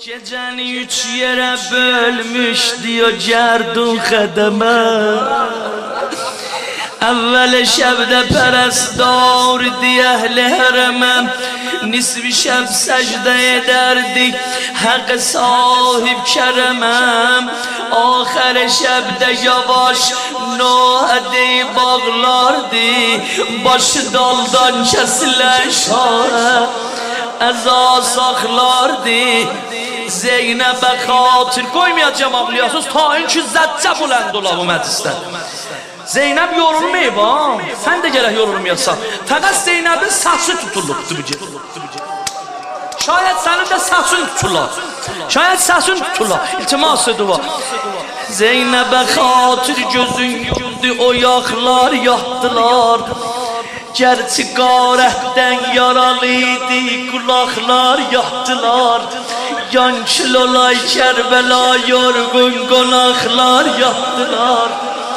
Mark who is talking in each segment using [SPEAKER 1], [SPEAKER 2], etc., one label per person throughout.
[SPEAKER 1] Gecəni üç yerə bölmüş diyor cərdun xədəmə. Əvvəl şəbdə pərəstar diye əhl-i hərəmə. Nisbi şəb səcdə edərdik həq sahib kərəməm. Axər şəbdə yavaş nohə deyib bağlardı. Başı daldan kəsilən şahə əza saxlardı. Zeynəbə xatir qoymayacam ağlayasız ta ki zəccə bulənd ola bu məclisdə. Zeynəb yorulmayıb ha, sən də gərək yorulmayasan. Fəqət Zeynəbin səsi tutulubdur bu gecə. Şayət sənin də səsin tutular. Şayət səsin tutular. İltimas dua. Zeynəbə xatir gözün yumdu, o yaxlar yatdılar. Gerçi qarətdən yaralıydı, qulaqlar yatdılar. Yan kilolay Kərbəla yorğun qonaqlar yatdılar.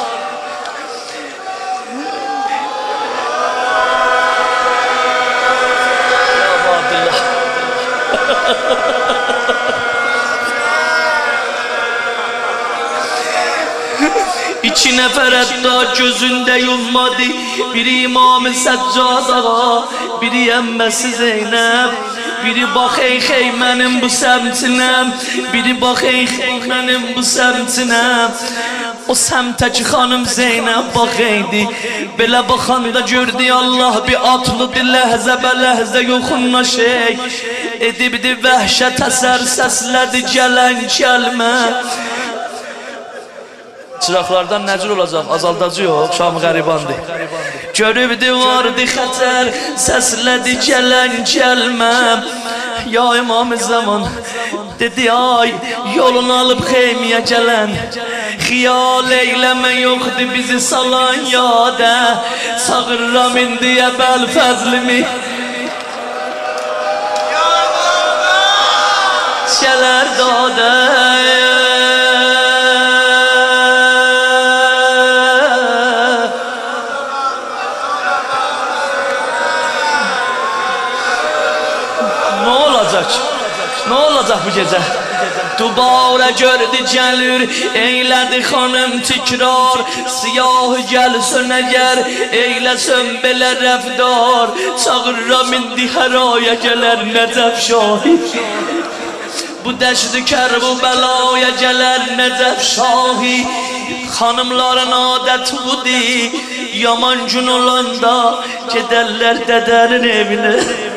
[SPEAKER 1] İki nəfər hətta gözündə yummadı. Biri İmam-ı Səccad ağa, biri əmməsi Zeynəb. Biri bax ey xeymənim bu səmtinəm, biri bax ey xeymənim bu səmtinəm. O səmtəki xanım Zeynəb bax eydi. Belə baxanda gördü Allah bir atlıdı, ləhzə bə ləhzə yoxunla şey edibdi, vəhşət əsər səslədi gələn gəlmə. Çıraqlardan nəcür olacaq, azaldacı yox, Şam-ı qəribandır. Görübdü vardı xətər, səslədi gələn gəlməm. Ya İmam-ı Zaman dedi ay yolunu alıb xeymiyə gələn. Xiyal eyləmə yoxdur bizi salan yadə. Çağırram indiyə bəl fəzlimi gələr dadə. Ne olacak bu gece? Dubara gördü gelir, eylədi xanım tikrar. Siyah gəlsin əgər, eyləsin belə rəfdar. Çağırram indi hər aya gələr Nəcəf şahid. Bu dəşdi kərbu bəlaya gələr Nəcəf şahid. Xanımların adəti budur, yaman gün olanda gedərlər dədənin evinə.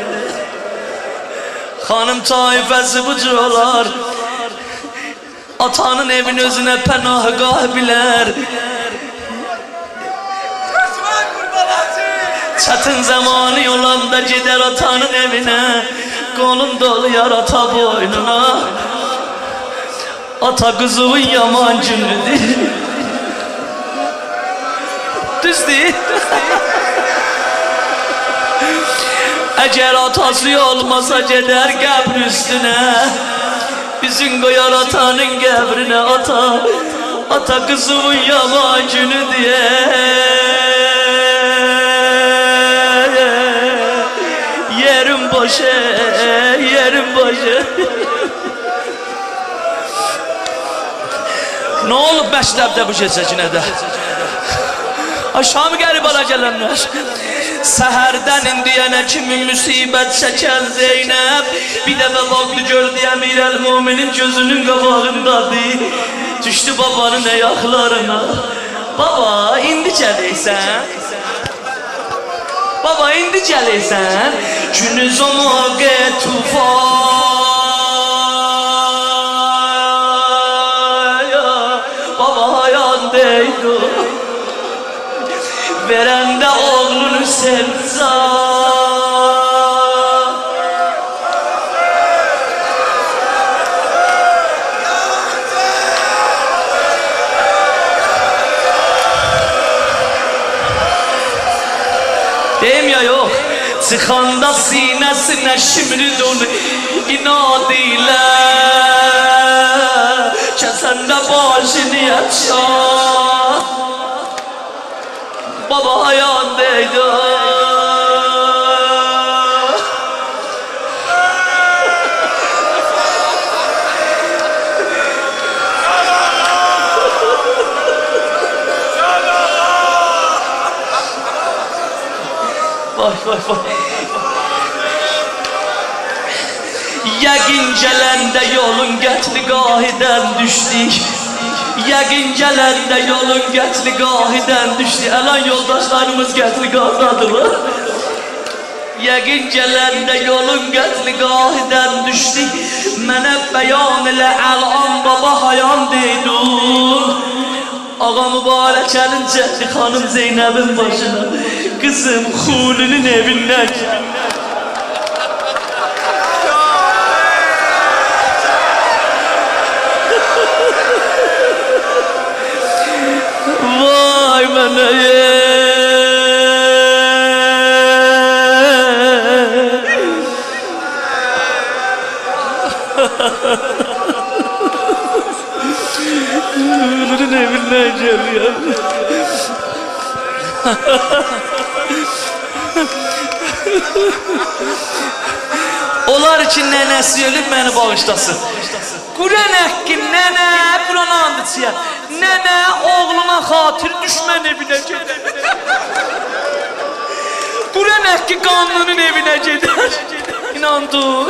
[SPEAKER 1] Hanım taifəsi bu cür olar. Atanın evin özünə pənahgah bilər. Çətin zamanı olanda gedər atanın evinə. Qolun doluyar ata boynuna. Ata qızının yaman günüdür. Düzdür. Əgər atası olmasa gedər qəbr üstünə. Üzün qoyar atanın qəbrinə. Ata qızımın yaman günü diye. Yerim boşa, yerim boşa. Ne olub Məşrəbdə bu gecəkinədə? Şam-ı qəribana gələnlər. Səhərdən indiyənə kimi müsibət çəkən Zeynəb bir dəfə vaxtı gördü Əmirəl-Müminin gözünün qabağındadır. Düşdü babanın ayaqlarına. Baba indi gələysən. Baba indi gələysən. Günüz o moqə tufaya. Baba hayandaydı. Verende oğlunu sevza. Deyim ya yok. Çıkanda sinesine şimridun inad ile. Kesende başını yaşa. Baba ayağındaydı. Yəqin gələndə yolun qətliqahidən düşdük. Yəqin gələndə yolun qətliqahidən düşdük. Əlan yoldaşlarımız qətliqahdadılar. Yəqin gələndə yolun qətliqahidən düşdük. Mənə bəyan elə əlan baba hayan deydun. Ağa mübarəkənin cəhdi xanım Zeynəbin başına qızım Xulinin evindən vay mənə Xulinin evindən geliyor. Onlar için nənəsi ölüb məni bağışlasın. Quran haqqı nənə, Quran andıçıya. Nənə oğluna xatir düşmən evinə gedər. Quran haqqı qanunun evinə gedər. İnandır.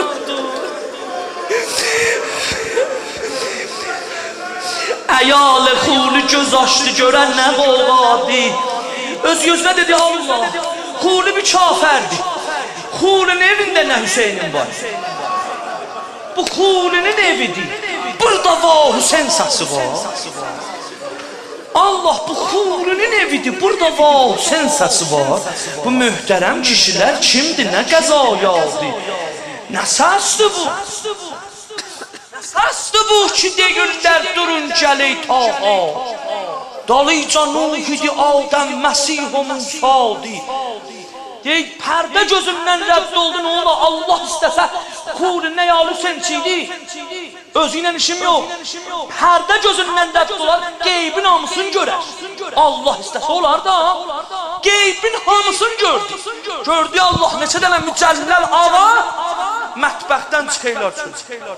[SPEAKER 1] Əyalı Xuli göz açdı görən nə qolqadı. Öz gözünə dedi Allah. Xuli bir kafərdir. Xulinin evində nə Hüseynin var? Bu Xulinin evidir. Burada var Hüseyin səsi var. Allah bu Xulinin evidir. Burada var Hüseyin səsi var. Bu möhtərəm kişilər kimdir? Nə qəzaya aldı? Nə səsdir bu? Səsdir bu ki deyirlər durun gələk tağa. Dalıca Nuh idi Adəm Məsih Musadı. Deyik pərdə gözümdən rədd oldu nə ola Allah istəsə Xulin nə yalı sençiydi. Özüylə işim yox. Pərdə gözündən rədd olar qeybin hamısını görər. Allah istəsə olar da qeybin hamısını gördü. Gördü Allah neçə dənə mücəlləl ağa mətbəxdən çıxıylar çöl.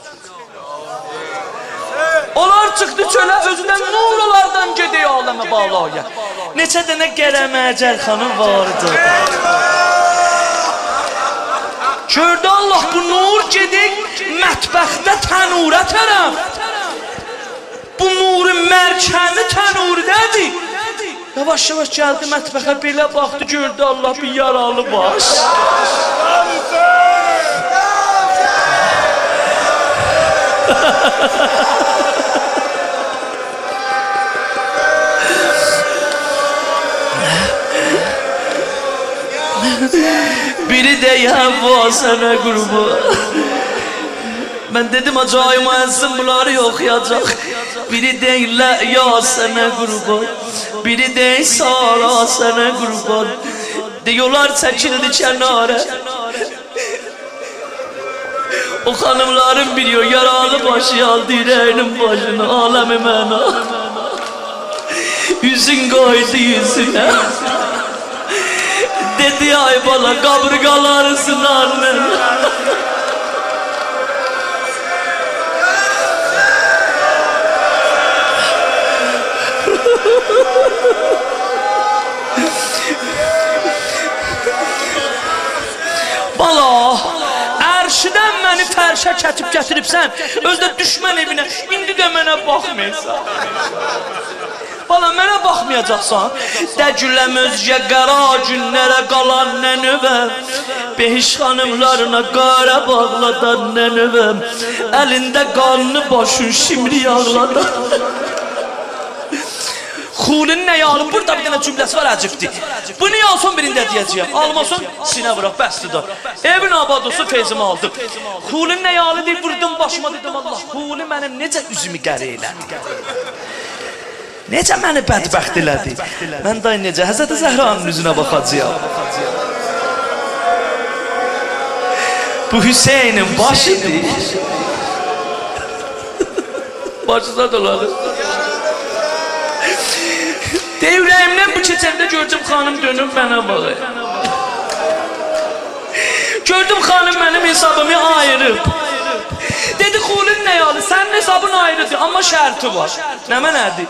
[SPEAKER 1] Onlar çıxdı çölə özündən nur olardan gedək aləmə bağlaya. Neçə dənə qərəməcəl xanım vardı. Gördü Allah bu nur gedək mətbəxdə tənura tərəf. Bu nurun mərkəni tənurdədir. Yavaş-yavaş gəldi mətbəxə belə baxdı gördü Allah bir yaralı baş. Biri de Havva sana kurban. Ben dedim acayip müezzin bunları okuyacak. Biri de ya sana kurban. Biri de Sara sana kurban. Diyorlar çekildi kenara. O hanımların biliyor yaralı başı aldı yüreğinin başına alemi mena. Yüzün koydu yüzüne. Dedi ay bana kaburgalarısın annen. Bala ərşidən məni fərşə kətib gətiribsən, özdə düşmən evinə, indi də mənə baxmayırsan. Bala mənə baxmayacaqsan, dəcüləm özgə qara günlərə qalan nənövəm, behiş xanımlarına qara bağladan nənövəm, əlində qanlı başın şimri yağladan. Xulinin nə yağlı, burada bir dənə cümləsi var əcibdir. Bunu yalson birində deyəcəyəm, almasın sinə vıraq, bəsdir da. Evin abadosu feyzimi aldım. Xulinin nə yağlı deyib, vurdum başıma dedim Allah. Xuli mənim necə üzümü qəri elədi. Necə məni bədbəxt elədi. Mən da necə Həzrəti Zəhranın üzünə baxacağım. Bu Hüseynin başıdır. Başına dolanır. Devrəyimdən bu keçəndə gördüm xanım dönüb mənə baxır. Gördüm xanım mənim hesabımı ayırıb. Dedi Xulin nə yalı, sənin hesabın ayrıdır, amma şərti var. Nəmə nədir?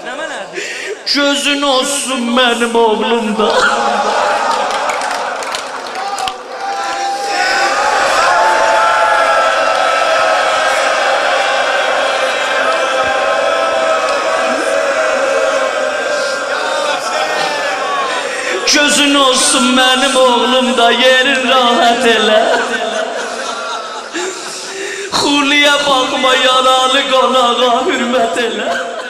[SPEAKER 1] Gözün olsun mənim oğlumda. gözün olsun benim oğlum da yerin rahat ele. Hurliye bakma yaralı qanağa hürmet ele.